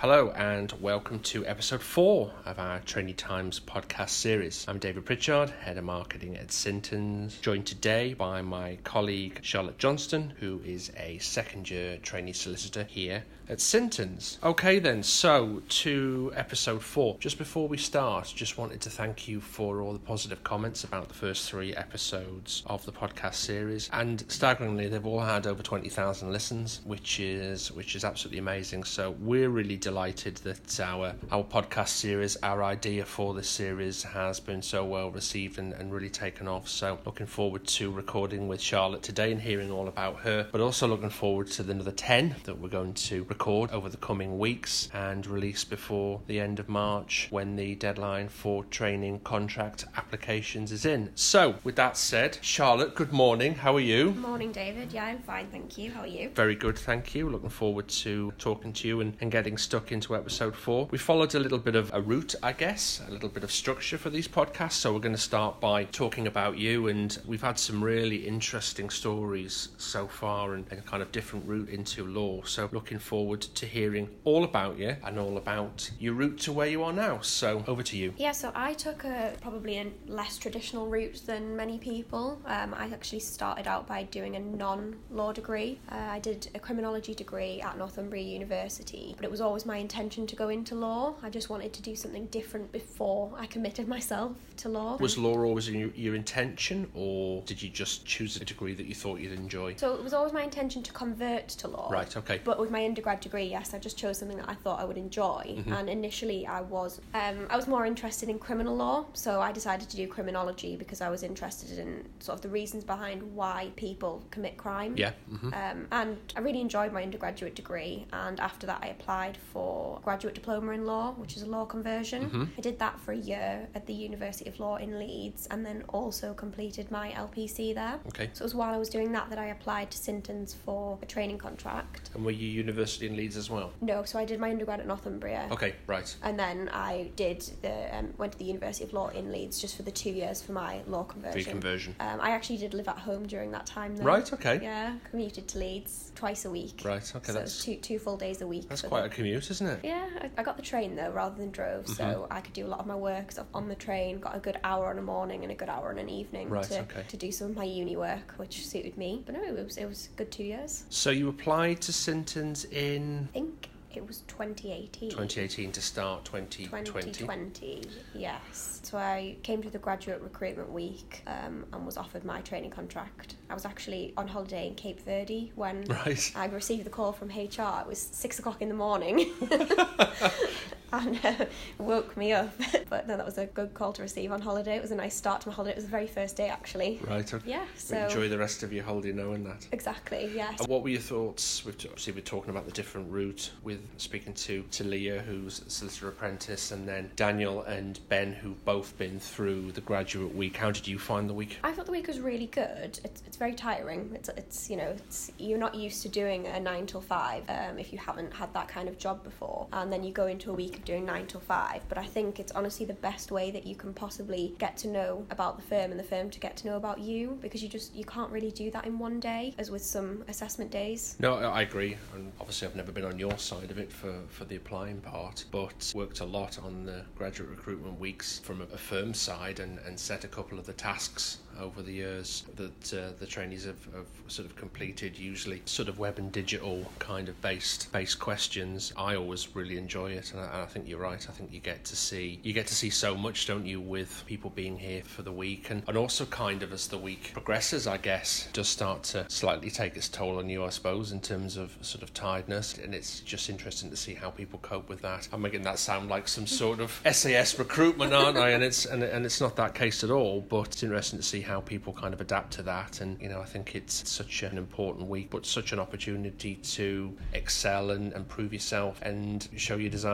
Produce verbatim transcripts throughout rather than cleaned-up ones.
Hello and welcome to episode four of our Trainee Times podcast series. I'm David Pritchard, Head of Marketing at Sintons, joined today by my colleague Charlotte Johnston, who is a second year trainee solicitor here at Sintons. Okay then, so to episode four. Just before we start, just wanted to thank you for all the positive comments about the first three episodes of the podcast series, and staggeringly they've all had over twenty thousand listens, which is which is absolutely amazing. So we're really delighted that our our podcast series, our idea for this series, has been so well received and, and really taken off. So looking forward to recording with Charlotte today and hearing all about her, but also looking forward to the another ten that we're going to record over the coming weeks and release before the end of March, when the deadline for training contract applications is in. So with that said, Charlotte, good morning. How are you? Morning, David. Yeah, I'm fine, thank you. How are you? Very good, thank you. Looking forward to talking to you and, and getting stuck into episode four. We followed a little bit of a route, I guess, a little bit of structure for these podcasts. So we're going to start by talking about you, and we've had some really interesting stories so far and, and a kind of different route into law. So looking forward to hearing all about you and all about your route to where you are now. So over to you. Yeah, so I took a probably a less traditional route than many people. Um, I actually started out by doing a non-law degree. Uh, I did a criminology degree at Northumbria University, but it was always my intention to go into law. I just wanted to do something different before I committed myself to law. Was law always your, your intention, or did you just choose a degree that you thought you'd enjoy? So it was always my intention to convert to law. Right, okay. But with my undergrad degree, yes, I just chose something that I thought I would enjoy. Mm-hmm. And initially I was um, I was more interested in criminal law, so I decided to do criminology because I was interested in sort of the reasons behind why people commit crime. Yeah. Mm-hmm. Um, and I really enjoyed my undergraduate degree, and after that I applied for a graduate diploma in law, which is a law conversion. Mm-hmm. I did that for a year at the University of Law in Leeds, and then also completed my L P C there. Okay. So it was while I was doing that that I applied to Sintons for a training contract. And were you university in Leeds as well? No, so I did my undergrad at Northumbria. Okay, right. And then I did the um, went to the University of Law in Leeds just for the two years for my law conversion. For your conversion. Um, I actually did live at home during that time though. Right, okay. Yeah, commuted to Leeds twice a week. Right, okay. So that's two two full days a week. That's quite them. a commute, isn't it? Yeah, I, I got the train though rather than drove, mm-hmm. so I could do a lot of my work sort of on the train. Got a good hour on a morning and a good hour on an evening right, to, okay. to do some of my uni work, which suited me. But no, it was it was a good two years. So you applied to Sintons in? I think it was twenty eighteen. twenty eighteen to start twenty twenty? twenty twenty, yes. So I came to the graduate recruitment week um, and was offered my training contract. I was actually on holiday in Cape Verde when right. I received the call from H R. It was six o'clock in the morning. and uh, woke me up. But no, that was a good call to receive on holiday. It was a nice start to my holiday. It was the very first day, actually. Right, okay. Yeah, so... Enjoy the rest of your holiday knowing that. Exactly, yes. And what were your thoughts? We've, obviously, we're talking about the different route with speaking to, to Leah, who's a solicitor apprentice, and then Daniel and Ben, who've both been through the graduate week. How did you find the week? I thought the week was really good. It's it's very tiring. It's, it's you know, it's, you're not used to doing a nine till five um, if you haven't had that kind of job before. And then you go into a week of doing nine till five. But I think it's honestly the best way that you can possibly get to know about the firm and the firm to get to know about you, because you just you can't really do that in one day as with some assessment days. No, I agree. And obviously I've never been on your side of it for, for the applying part, but worked a lot on the graduate recruitment weeks from a, a firm side and, and set a couple of the tasks over the years that uh, the trainees have, have sort of completed, usually sort of web and digital kind of based based questions. I always really enjoy it, and I, and I think you're right. I think you get to see you get to see so much, don't you, with people being here for the week, and, and also kind of as the week progresses, I guess, does start to slightly take its toll on you, I suppose, in terms of sort of tiredness, and it's just interesting to see how people cope with that. I'm making that sound like some sort of S A S recruitment, aren't I? And it's and, and it's not that case at all, but it's interesting to see how people kind of adapt to that. And you know, I think it's such an important week, but such an opportunity to excel and, and prove yourself and show your desire and passion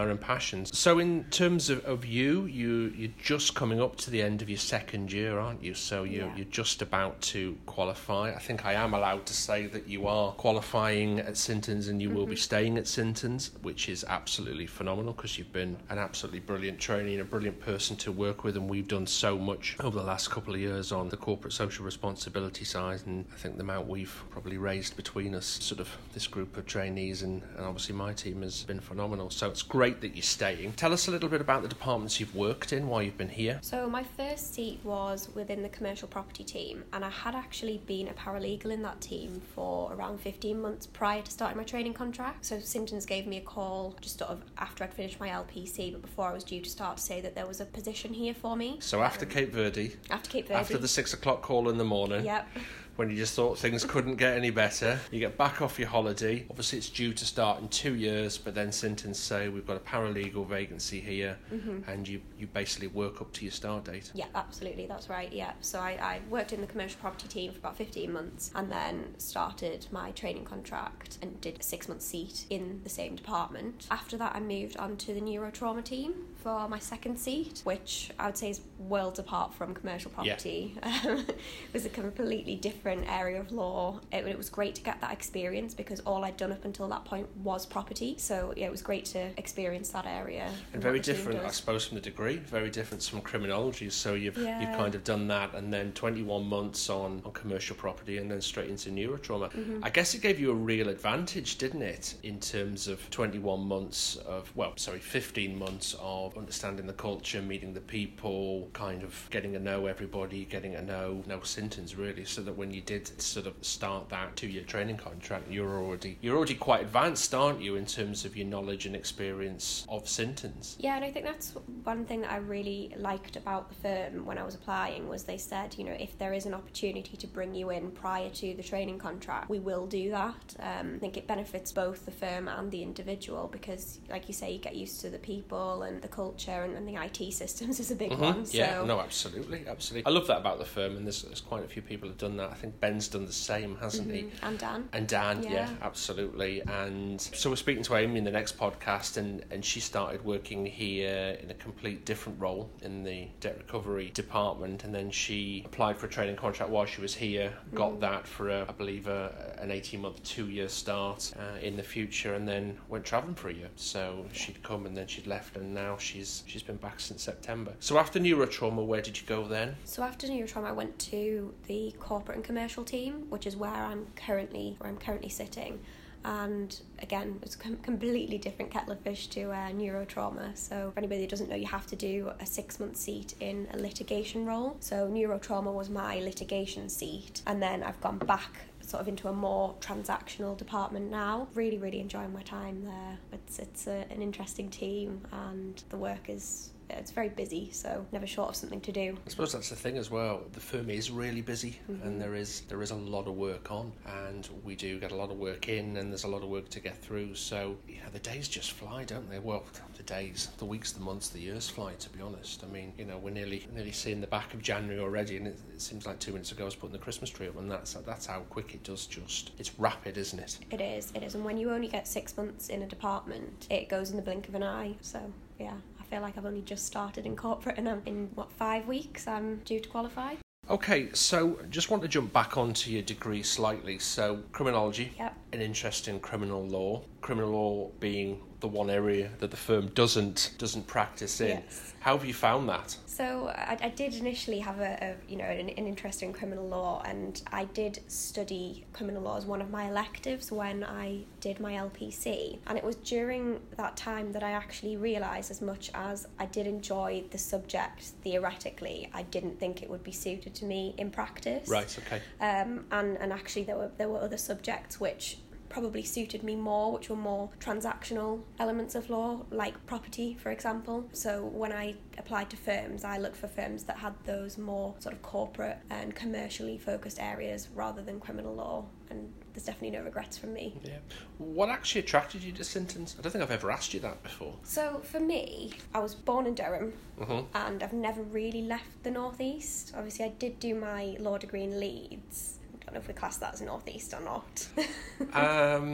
questions. So in terms of, of you, you, you're just coming up to the end of your second year, aren't you? So you're, Yeah. you're just about to qualify. I think I am allowed to say that you are qualifying at Sintons and you mm-hmm. will be staying at Sintons, which is absolutely phenomenal because you've been an absolutely brilliant trainee and a brilliant person to work with, and we've done so much over the last couple of years on the corporate social responsibility side, and I think the amount we've probably raised between us, sort of this group of trainees and, and obviously my team, has been phenomenal. So it's great that you're staying. Tell us a little bit about the departments you've worked in while you've been here. So my first seat was within the commercial property team, and I had actually been a paralegal in that team for around fifteen months prior to starting my training contract. So Sintons gave me a call just sort of after I'd finished my L P C, but before I was due to start, to say that there was a position here for me. So after um, Cape Verde, after Cape Verde, after the six o'clock call in the morning. Yep. When you just thought things couldn't get any better, you get back off your holiday. Obviously, it's due to start in two years, but then Sintons say we've got a paralegal vacancy here, mm-hmm. and you, you basically work up to your start date. Yeah, absolutely, that's right. Yeah, so I, I worked in the commercial property team for about fifteen months, and then started my training contract and did a six-month seat in the same department. After that, I moved on to the neurotrauma team for my second seat, which I would say is worlds apart from commercial property. Yeah. It was a completely different area of law. It, it was great to get that experience because all I'd done up until that point was property. So yeah, it was great to experience that area. And very different, I suppose, from the degree. Very different from criminology. So you've yeah. you've kind of done that, and then twenty-one months on, on commercial property, and then straight into neurotrauma. Mm-hmm. I guess it gave you a real advantage, didn't it, in terms of twenty-one months of, well, sorry, fifteen months of understanding the culture, meeting the people, kind of getting to know everybody, getting to know know Sintons really, so that when you did sort of start that two-year training contract, you're already you're already quite advanced, aren't you, in terms of your knowledge and experience of Sintons? Yeah, and I think that's one thing that I really liked about the firm when I was applying, was they said, you know, if there is an opportunity to bring you in prior to the training contract, we will do that. Um, I think it benefits both the firm and the individual because, like you say, you get used to the people and the culture, and, and the I T systems is a big mm-hmm. one. Yeah, so. no, absolutely, absolutely. I love that about the firm, and there's, there's quite a few people who've done that. I think Ben's done the same, hasn't mm-hmm. he? And Dan. And Dan, yeah. yeah, absolutely. And so we're speaking to Amy in the next podcast, and, and she started working here in a complete different role in the debt recovery department, and then she applied for a training contract while she was here, got mm-hmm. that for, a, I believe, a, an eighteen-month, two-year start uh, in the future, and then went travelling for a year. So she'd come and then she'd left, and now she's she's been back since September. So after neurotrauma, where did you go then? So after neurotrauma, I went to the corporate and commercial team, which is where I'm currently where I'm currently sitting. And again, it's a com- completely different kettle of fish to uh, neurotrauma. So for anybody who doesn't know, you have to do a six-month seat in a litigation role. So neurotrauma was my litigation seat, and then I've gone back sort of into a more transactional department now. Really, really enjoying my time there. It's it's a, an interesting team, and the work is it's very busy, so never short of something to do. I suppose that's the thing as well. The firm is really busy, mm-hmm. and there is there is a lot of work on, and we do get a lot of work in, and there's a lot of work to get through. So yeah, the days just fly, don't they? Well, the days, the weeks, the months, the years fly. To be honest, I mean, you know, we're nearly nearly seeing the back of January already, and it, it seems like two minutes ago I was putting the Christmas tree up, and that's that's how quick it does. Just it's rapid, isn't it? It is. It is. And when you only get six months in a department, it goes in the blink of an eye. So yeah. I feel like I've only just started in corporate, and I'm in, what, five weeks I'm due to qualify. Okay, so just want to jump back onto your degree slightly. So criminology, yep. An interest in criminal law, criminal law being the one area that the firm doesn't doesn't practice in. Yes. How have you found that? So I, I did initially have a, a you know an, an interest in criminal law, and I did study criminal law as one of my electives when I did my L P C. And it was during that time that I actually realised, as much as I did enjoy the subject theoretically, I didn't think it would be suited to me in practice. Right. Okay. Um. And and actually there were there were other subjects which probably suited me more, which were more transactional elements of law, like property, for example. So when I applied to firms, I looked for firms that had those more sort of corporate and commercially focused areas rather than criminal law, and there's definitely no regrets from me. Yeah. What actually attracted you to Sintons? I don't think I've ever asked you that before. So for me, I was born in Durham, uh-huh. and I've never really left the Northeast. Obviously, I did do my law degree in Leeds. I don't know if we class that as Northeast or not. um,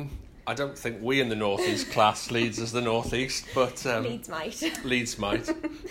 I don't think we in the Northeast class Leeds as the Northeast, but um, Leeds might. Leeds might.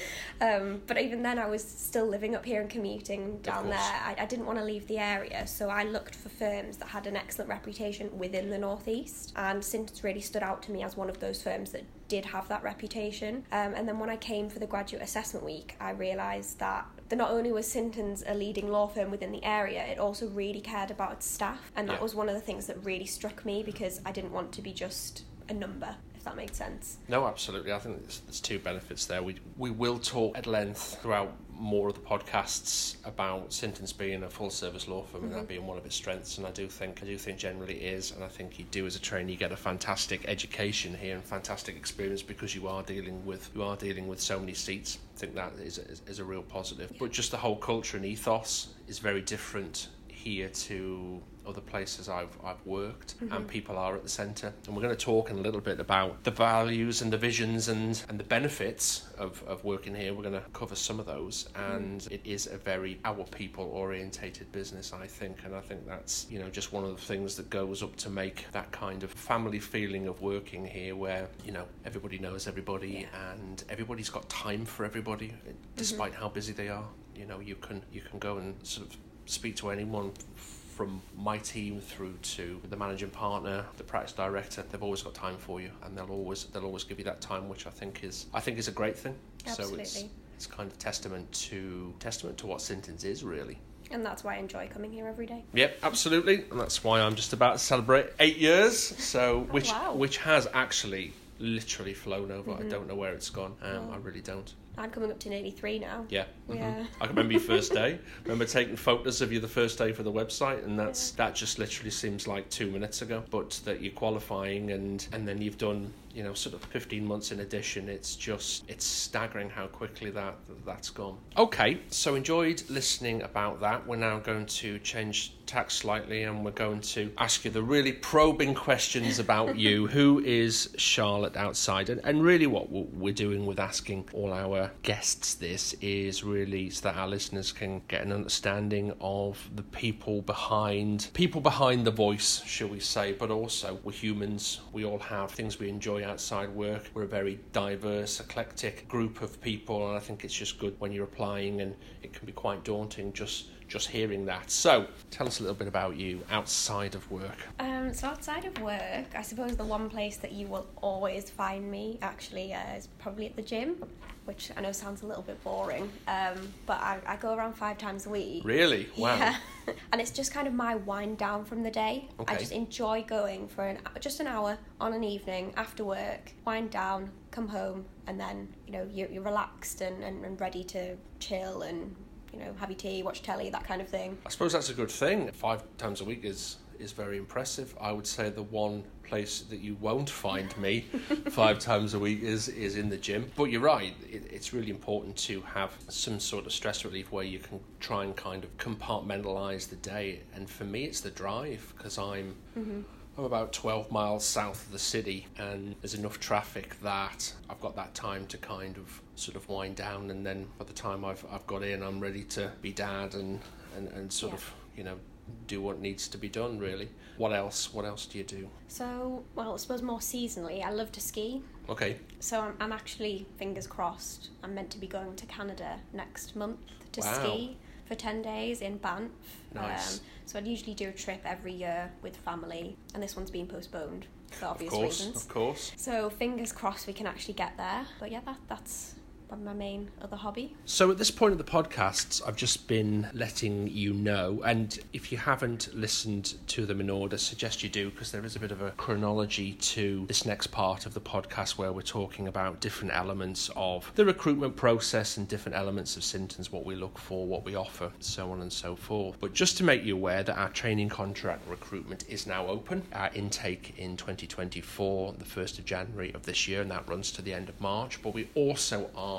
um, but even then, I was still living up here and commuting down there. I, I didn't want to leave the area, so I looked for firms that had an excellent reputation within the Northeast, and Sinton's really stood out to me as one of those firms that did have that reputation. Um, and then when I came for the graduate assessment week, I realised that that not only was Sinton's a leading law firm within the area, it also really cared about its staff, and that yeah. was one of the things that really struck me, because I didn't want to be just a number, if that makes sense. No, absolutely. I think there's, there's two benefits there. We we will talk at length throughout more of the podcasts about Sinton's being a full service law firm, mm-hmm. and that being one of its strengths, and I do think I do think generally it is, and I think you do as a trainee get a fantastic education here and fantastic experience, because you are dealing with you are dealing with so many seats. I think that is is, is a real positive. Yeah. But just the whole culture and ethos is very different here to other places I've I've worked, mm-hmm. and people are at the centre. And we're going to talk in a little bit about the values and the visions and, and the benefits of, of working here. We're going to cover some of those, and mm. it is a very our people orientated business, I think, and I think that's, you know, just one of the things that goes up to make that kind of family feeling of working here, where, you know, everybody knows everybody, yeah. and everybody's got time for everybody, despite mm-hmm. how busy they are. You know, you can you can go and sort of speak to anyone from my team through to the managing partner, the practice director. They've always got time for you, and they'll always they'll always give you that time, which I think is I think is a great thing. Absolutely. So it's it's kind of testament to testament to what Sinton's is, really. And that's why I enjoy coming here every day. Yep, absolutely. And that's why I'm just about to celebrate eight years. So which oh, wow. which has actually literally flown over. Mm-hmm. I don't know where it's gone. Um, oh. I really don't. I'm coming up to nearly three now. Yeah. Mm-hmm. Yeah. I can remember your first day. I remember taking photos of you the first day for the website, and that's yeah. that just literally seems like two minutes ago. But that you're qualifying, and, and then you've done, you know, sort of fifteen months in addition. It's just, it's staggering how quickly that that's gone. Okay, so enjoyed listening about that. We're now going to change tack slightly, and we're going to ask you the really probing questions about you. Who is Charlotte outside? And, and really what we're doing with asking all our guests this is really so that our listeners can get an understanding of the people behind people behind the voice, shall we say. But also, we're humans. We all have things we enjoy outside work. We're a very diverse, eclectic group of people, and I think it's just good when you're applying, and it can be quite daunting just just hearing that. So tell us a little bit about you outside of work. Um, so outside of work, I suppose the one place that you will always find me actually uh, is probably at the gym, which I know sounds a little bit boring, um, but I, I go around five times a week. Really? Wow. Yeah. And it's just kind of my wind down from the day. Okay. I just enjoy going for an just an hour on an evening after work, wind down, come home, and then, you know, you're, you're relaxed and, and, and ready to chill and, you know, have your tea, watch telly, that kind of thing. I suppose that's a good thing. Five times a week is is very impressive. I would say the one place that you won't find me five times a week is is in the gym. But you're right, it, it's really important to have some sort of stress relief where you can try and kind of compartmentalise the day. And for me, it's the drive, because I'm mm-hmm. I'm about twelve miles south of the city, and there's enough traffic that I've got that time to kind of sort of wind down, and then by the time I've I've got in, I'm ready to be dad and, and, and sort yeah. of, you know, do what needs to be done, really. What else? What else do you do? So, well, I suppose more seasonally, I love to ski. Okay. So I'm, I'm actually, fingers crossed, I'm meant to be going to Canada next month to wow. ski for ten days in Banff. Nice. Um, so I'd usually do a trip every year with family, and this one's been postponed for obvious of course, reasons. Of course. So fingers crossed we can actually get there. But yeah, that that's my main other hobby. So at this point of the podcasts, I've just been letting you know, and if you haven't listened to them in order, suggest you do, because there is a bit of a chronology to this next part of the podcast where we're talking about different elements of the recruitment process and different elements of Sinton's, what we look for, what we offer, so on and so forth. But just to make you aware that our training contract recruitment is now open. Our intake in twenty twenty-four, the first of January of this year, and that runs to the end of March. But we also are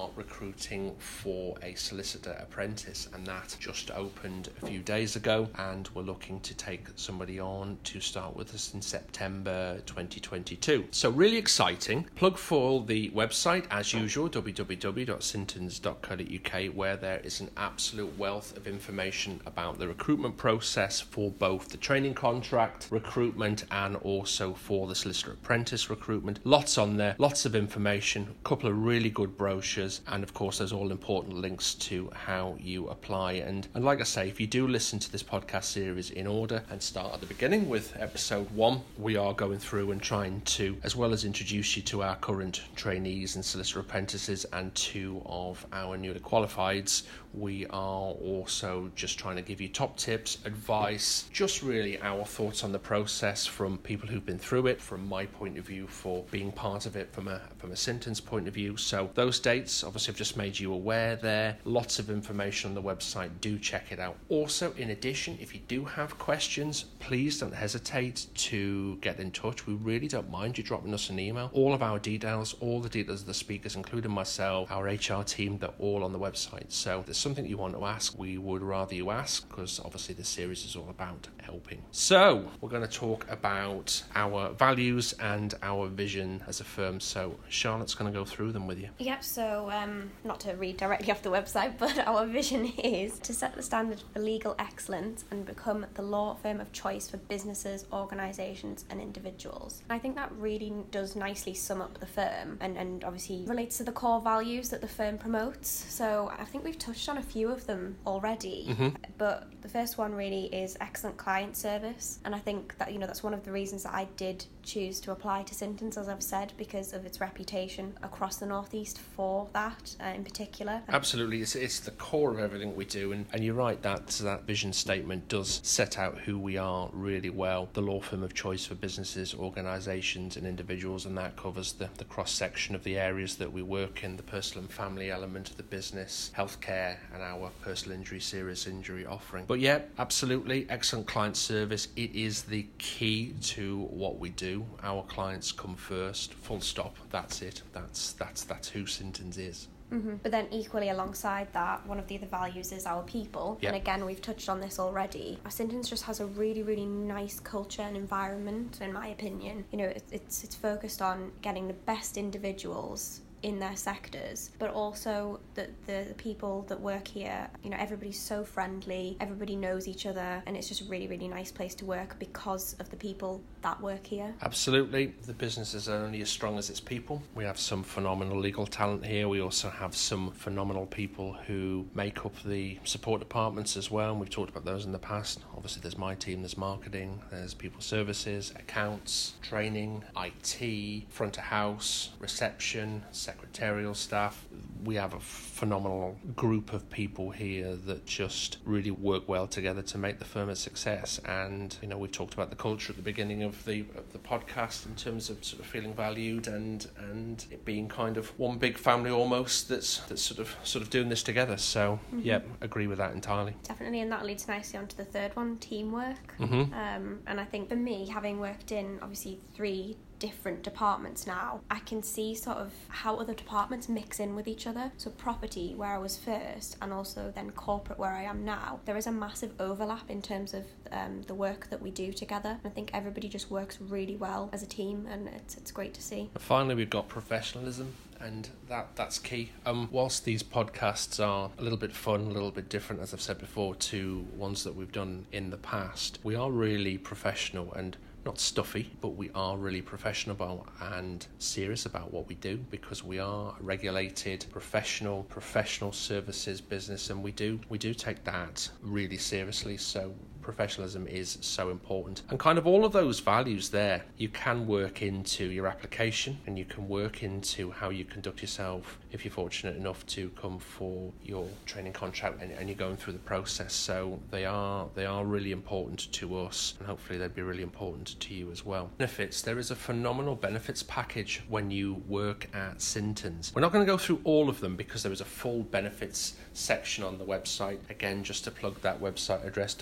are recruiting for a solicitor apprentice, and that just opened a few days ago, and we're looking to take somebody on to start with us in September twenty twenty-two. So really exciting. Plug for the website as usual, w w w dot sintons dot co dot u k, where there is an absolute wealth of information about the recruitment process for both the training contract recruitment and also for the solicitor apprentice recruitment. Lots on there, lots of information, a couple of really good brochures, and of course there's all important links to how you apply. And, and like I say, if you do listen to this podcast series in order and start at the beginning with episode one, we are going through and trying to, as well as introduce you to our current trainees and solicitor apprentices and two of our newly qualifieds, we are also just trying to give you top tips, advice, just really our thoughts on the process from people who've been through it, from my point of view for being part of it from a from a Sintons point of view. So those dates, obviously I've just made you aware there. Lots of information on the website. Do check it out. Also, in addition, if you do have questions, please don't hesitate to get in touch. We really don't mind you dropping us an email. All of our details, all the details of the speakers, including myself, our H R team, they're all on the website. So if there's something you want to ask, we would rather you ask, because obviously this series is all about helping. So we're going to talk about our values and our vision as a firm. So Charlotte's going to go through them with you. Yep, so um, not to read directly off the website, but our vision is to set the standard for legal excellence and become the law firm of choice for businesses, organisations and individuals. And I think that really does nicely sum up the firm and, and obviously relates to the core values that the firm promotes. So I think we've touched on a few of them already, mm-hmm. but the first one really is excellent client service. And I think that, you know, that's one of the reasons that I did choose to apply to Sintons, as I've said, because of its reputation across the Northeast for that uh, in particular. Absolutely, it's it's the core of everything we do, and, and you're right, that that vision statement does set out who we are really well. The law firm of choice for businesses, organisations and individuals, and that covers the, the cross-section of the areas that we work in, the personal and family element of the business, healthcare and our personal injury, serious injury offering. But yeah, absolutely, excellent client service. It is the key to what we do. Our clients come first, full stop. That's it. That's that's that's who Sintons is. Mm-hmm. But then equally alongside that, one of the other values is our people. Yep. And again, we've touched on this already. Sintons just has a really, really nice culture and environment, in my opinion. You know, it, it's it's focused on getting the best individuals in their sectors, but also the, the the people that work here, you know, everybody's so friendly, everybody knows each other, and it's just a really, really nice place to work because of the people that work here. Absolutely. The business is only as strong as its people. We have some phenomenal legal talent here. We also have some phenomenal people who make up the support departments as well, and we've talked about those in the past. Obviously there's my team, there's marketing, there's people services, accounts, training, I T, front of house, reception, secretarial staff. We have a phenomenal group of people here that just really work well together to make the firm a success. And you know, we talked about the culture at the beginning of the of the podcast in terms of sort of feeling valued and and it being kind of one big family almost that's that's sort of sort of doing this together. So mm-hmm. yeah, agree with that entirely. Definitely, and that leads nicely on to the third one, teamwork. Mm-hmm. Um, and I think for me, having worked in obviously three different departments now, I can see sort of how other departments mix in with each other. So property, where I was first, and also then corporate, where I am now, there is a massive overlap in terms of um, the work that we do together. I think everybody just works really well as a team, and it's it's great to see. Finally, we've got professionalism, and that that's key. Um, whilst these podcasts are a little bit fun, a little bit different, as I've said before, to ones that we've done in the past, we are really professional and not stuffy, but we are really professional and serious about what we do, because we are a regulated professional professional services business, and we do we do take that really seriously. So professionalism is so important, and kind of all of those values there you can work into your application, and you can work into how you conduct yourself if you're fortunate enough to come for your training contract and, and you're going through the process. So they are they are really important to us, and hopefully they'd be really important to you as well. Benefits: there is a phenomenal benefits package when you work at Sintons. We're not going to go through all of them because there is a full benefits section on the website. Again, just to plug that website address, w w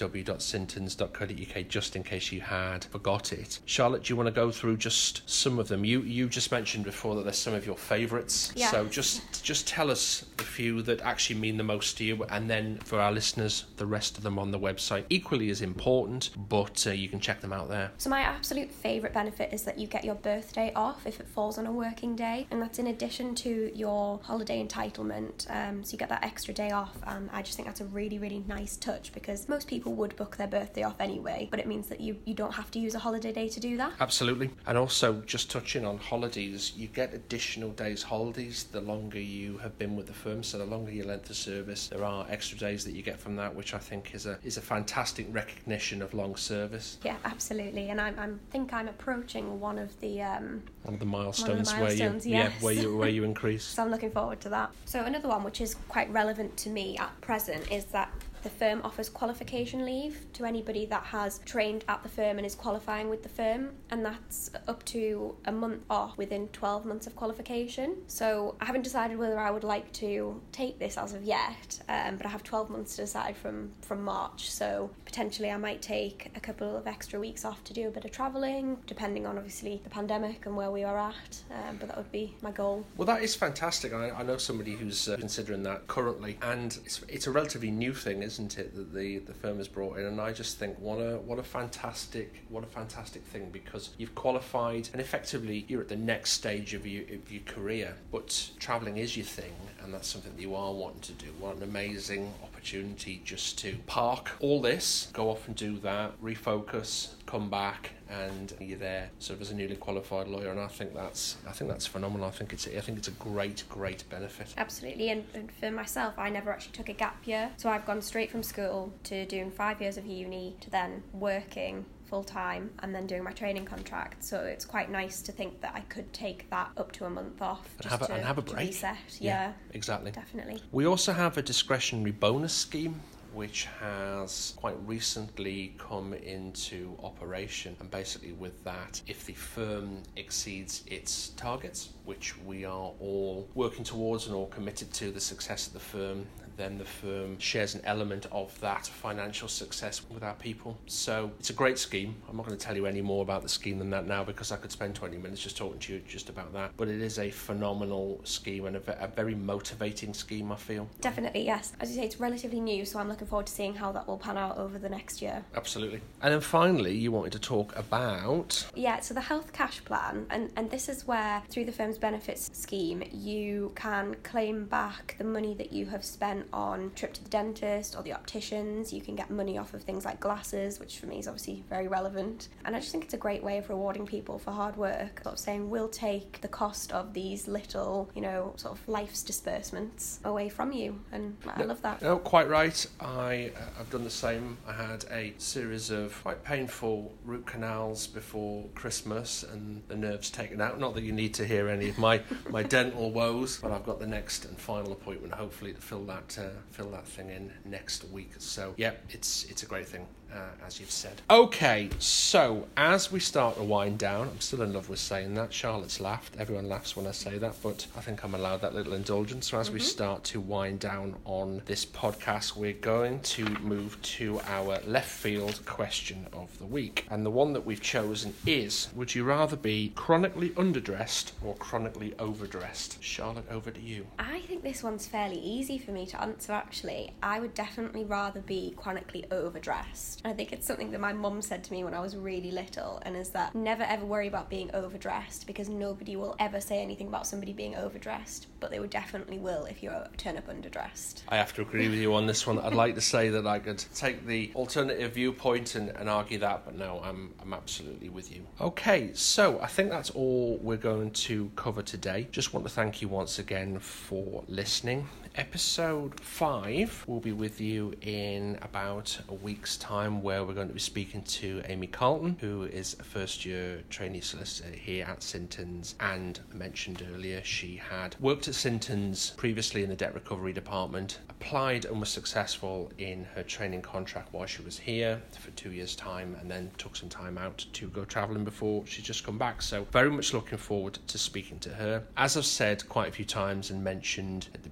w dot sintons dot co dot u k, just in case you had forgot it. Charlotte, do you want to go through just some of them? You you just mentioned before that there's some of your favourites. Yeah. So just just tell us a few that actually mean the most to you, and then for our listeners, the rest of them on the website. Equally as important, but uh, you can check them out there. So my absolute favourite benefit is that you get your birthday off if it falls on a working day, and that's in addition to your holiday entitlement. Um, so you get that extra day off, and I just think that's a really, really nice touch, because most people would book their birthday off anyway, but it means that you, you don't have to use a holiday day to do that. Absolutely. And also, just touching on holidays, you get additional days holidays the longer you have been with the firm. So the longer your length of service, there are extra days that you get from that, which I think is a is a fantastic recognition of long service. Yeah, absolutely. And I I'm, think I'm approaching one of the um, one of the milestones, one of the milestones where you yes. yeah where you where you increase. So I'm looking forward to that. So another one which is quite relevant to me at present is that the firm offers qualification leave to anybody that has trained at the firm and is qualifying with the firm, and that's up to a month off within twelve months of qualification. So I haven't decided whether I would like to take this as of yet, um, but I have twelve months to decide from, from March, so potentially I might take a couple of extra weeks off to do a bit of travelling, depending on obviously the pandemic and where we are at, um, but that would be my goal. Well, that is fantastic. I, I know somebody who's uh, considering that currently, and it's, it's a relatively new thing, isn't it, that the, the firm has brought in, and I just think what a what a fantastic what a fantastic thing, because you've qualified and effectively you're at the next stage of your, of your career, but travelling is your thing, and that's something that you are wanting to do. What an amazing opportunity just to park all this, go off and do that, refocus, come back, and you're there sort of as a newly qualified lawyer, and I think that's I think that's phenomenal. I think it's I think it's a great great benefit. Absolutely. And, and for myself, I never actually took a gap year, so I've gone straight from school to doing five years of uni to then working full time and then doing my training contract. So it's quite nice to think that I could take that up to a month off and just have a, to, and have a to break. reset. Yeah, yeah, exactly. Definitely. We also have a discretionary bonus scheme, which has quite recently come into operation, and basically with that, if the firm exceeds its targets, which we are all working towards and all committed to the success of the firm, then the firm shares an element of that financial success with our people. So it's a great scheme. I'm not going to tell you any more about the scheme than that now, because I could spend twenty minutes just talking to you just about that, but it is a phenomenal scheme and a, a very motivating scheme, I feel. Definitely, yes. As you say, it's relatively new, so I'm looking forward to seeing how that will pan out over the next year. Absolutely. And then finally, you wanted to talk about... Yeah, so the health cash plan, and, and this is where, through the firm's benefits scheme, you can claim back the money that you have spent on trip to the dentist or the opticians. You can get money off of things like glasses, which for me is obviously very relevant. And I just think it's a great way of rewarding people for hard work, sort of saying we'll take the cost of these little, you know, sort of life's disbursements away from you. And I no, love that. No, quite right. I, uh, I've done the same. I had a series of quite painful root canals before Christmas and the nerves taken out. Not that you need to hear any of my, my dental woes, but I've got the next and final appointment, hopefully, to fill that uh, fill that thing in next week. So yeah, it's it's a great thing, uh, as you've said. Okay, so as we start to wind down, I'm still in love with saying that. Charlotte's laughed. Everyone laughs when I say that, but I think I'm allowed that little indulgence. So as mm-hmm. we start to wind down on this podcast, we're going to move to our left field question of the week, and the one that we've chosen is: would you rather be chronically underdressed or chronically overdressed? Charlotte, over to you. I think this one's fairly easy for me to answer, actually. I would definitely rather be chronically overdressed. I think it's something that my mum said to me when I was really little, and is that never ever worry about being overdressed, because nobody will ever say anything about somebody being overdressed, but they would definitely will if you turn up underdressed. I have to agree with you on this one. I'd like to say that I could take the alternative viewpoint and, and argue that, but no, I'm I'm absolutely with you. Okay, so I think that's all we're going to cover today. Just want to thank you once again for listening. Episode five will be with you in about a week's time, where we're going to be speaking to Amy Carlton, who is a first year trainee solicitor here at Sintons, and I mentioned earlier she had worked at Sintons previously in the debt recovery department, applied and was successful in her training contract while she was here for two years time, and then took some time out to go travelling before she's just come back. So very much looking forward to speaking to her. As I've said quite a few times and mentioned at the beginning of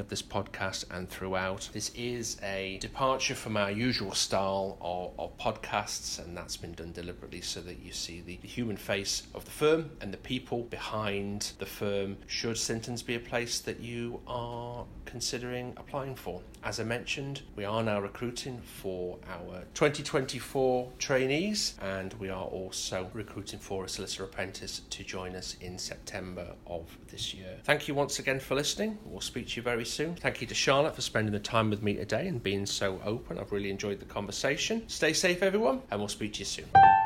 this podcast and throughout. This is a departure from our usual style of, of podcasts, and that's been done deliberately so that you see the, the human face of the firm and the people behind the firm, should Sintons be a place that you are considering applying for. As I mentioned, we are now recruiting for our twenty twenty-four trainees, and we are also recruiting for a solicitor apprentice to join us in September of this year. Thank you once again for listening. We'll speak to you very soon. Thank you to Charlotte for spending the time with me today and being so open. I've really enjoyed the conversation. Stay safe, everyone, and we'll speak to you soon.